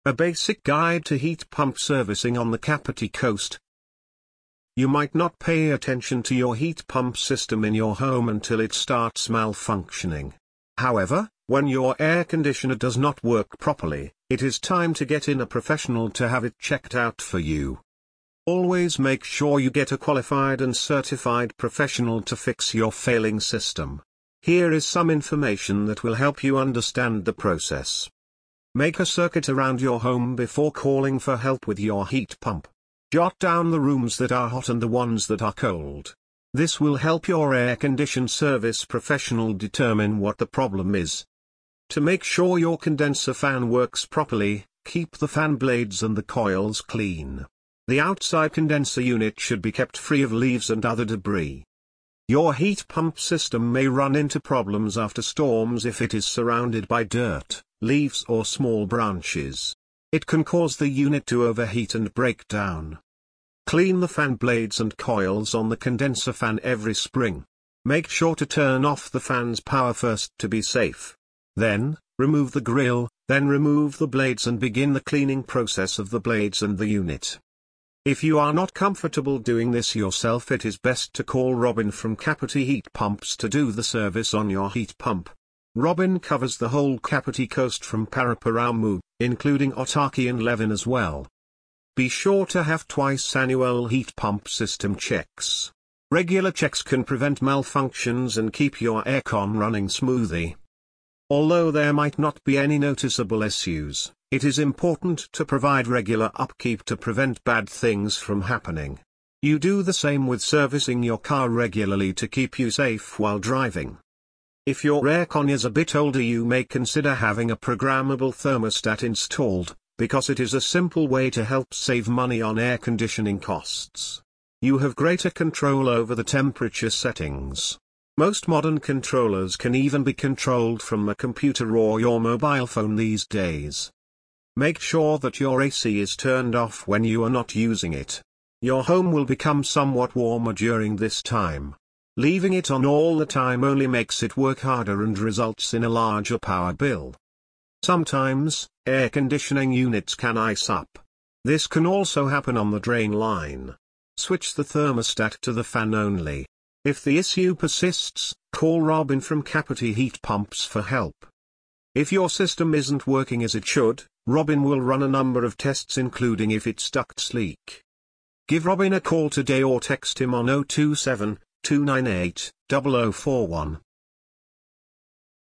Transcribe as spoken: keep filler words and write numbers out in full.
A basic guide to heat pump servicing on the Kapiti coast. You might not pay attention to your heat pump system in your home until it starts malfunctioning. However, when your air conditioner does not work properly, it is time to get in a professional to have it checked out for you. Always make sure you get a qualified and certified professional to fix your failing system. Here is some information that will help you understand the process. Make a circuit around your home before calling for help with your heat pump. Jot down the rooms that are hot and the ones that are cold. This will help your air condition service professional determine what the problem is. To make sure your condenser fan works properly, keep the fan blades and the coils clean. The outside condenser unit should be kept free of leaves and other debris. Your heat pump system may run into problems after storms if it is surrounded by dirt, leaves or small branches. It can cause the unit to overheat and break down. Clean the fan blades and coils on the condenser fan every spring. Make sure to turn off the fan's power first to be safe. Then, remove the grill, then remove the blades and begin the cleaning process of the blades and the unit. If you are not comfortable doing this yourself, it is best to call Robin from Kapiti Heat Pumps to do the service on your heat pump. Robin covers the whole Kapiti coast from Paraparamu, including Otaki and Levin as well. Be sure to have twice annual heat pump system checks. Regular checks can prevent malfunctions and keep your aircon running smoothly. Although there might not be any noticeable issues, it is important to provide regular upkeep to prevent bad things from happening. You do the same with servicing your car regularly to keep you safe while driving. If your aircon is a bit older, you may consider having a programmable thermostat installed, because it is a simple way to help save money on air conditioning costs. You have greater control over the temperature settings. Most modern controllers can even be controlled from a computer or your mobile phone these days. Make sure that your A C is turned off when you are not using it. Your home will become somewhat warmer during this time. Leaving it on all the time only makes it work harder and results in a larger power bill. Sometimes, air conditioning units can ice up. This can also happen on the drain line. Switch the thermostat to the fan only. If the issue persists, call Robin from Kapiti Heat Pumps for help. If your system isn't working as it should, Robin will run a number of tests including if its ducts leak. Give Robin a call today or text him on zero two seven, two nine eight, zero zero four one.